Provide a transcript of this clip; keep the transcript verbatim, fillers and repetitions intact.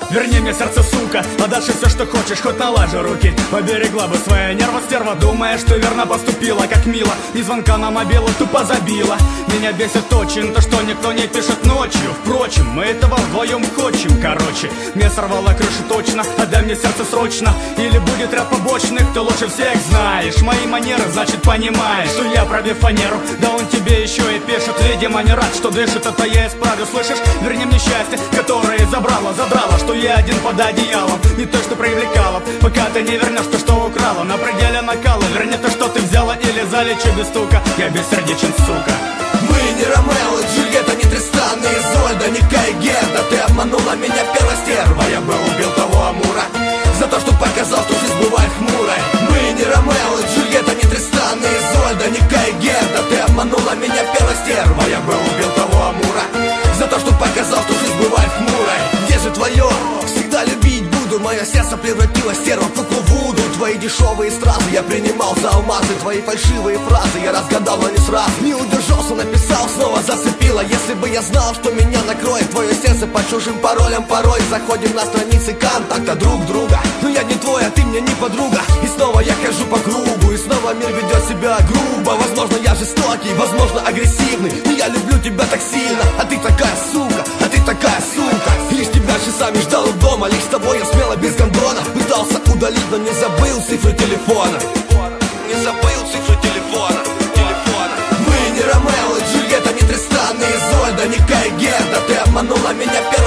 верни мне сердце, сука. А дальше все, что хочешь, хоть налажи руки. Поберегла бы свои нервы, стерва, думая, что верно поступила. Как мило, ни звонка на мобилу тупо забила. Меня бесит очень то, что никто не пишет ночью. Впрочем, мы этого вдвоем хочем. Короче, мне сорвало крышу точно. Отдай мне сердце срочно, или будет ряд побочных. Ты лучше всех знаешь мои манеры, значит понимаешь, что я пробив фанеру. Да он тебе еще и пишет, видимо не рад, что дышит. Это я исправлю, слышишь? Верни мне счастье, которое забрала, задрала, что я один под одеялом. Не то, что привлекала, пока ты не вернешь то, что украла. На пределе накала, верни то, что ты взяла, или залечу без стука. Я бессердечен, сука. Мы не Ромео и Джульетта, не Тристан, не Изольда, не Кай Герда. Ты обманула меня, первая стерва. Я бы убил того Амура за то, что показал, что жизнь бывает хмурой. Мы не Ромео и Джульетта, не Тристан, не Изольда, не Кай Герда. Ты обманула меня, первая стерва. Я бы убил того Амура за то, что показал, что жизнь бывает хмурой. Где же твое? Всегда любить буду. Мое сердце превратилось в стерва в куклу Вуду. Твои дешевые стразы я принимал за алмазы. Твои фальшивые фразы я разгадал, но не сразу. Не удержался, написал, снова зацепило. Если бы я знал, что меня накроет твое сердце по чужим паролям. Порой заходим на страницы контакта друг друга. Но я не твой, а ты мне не подруга. И снова я хожу по кругу, и снова мир ведет себя грубо. Возможно, я жестокий, возможно, агрессивный, но я люблю тебя так сильно. А ты такая сука, а ты такая сука. Лишь тебя часами ждал дома, лишь с тобой я смело без гондона пытался удалить, но не забыл цифры телефона. Не забыл цифры телефона, телефона. Мы не Ромео и Джульетта, не Тристан, не Изольда, не Кай Герда. Ты обманула меня.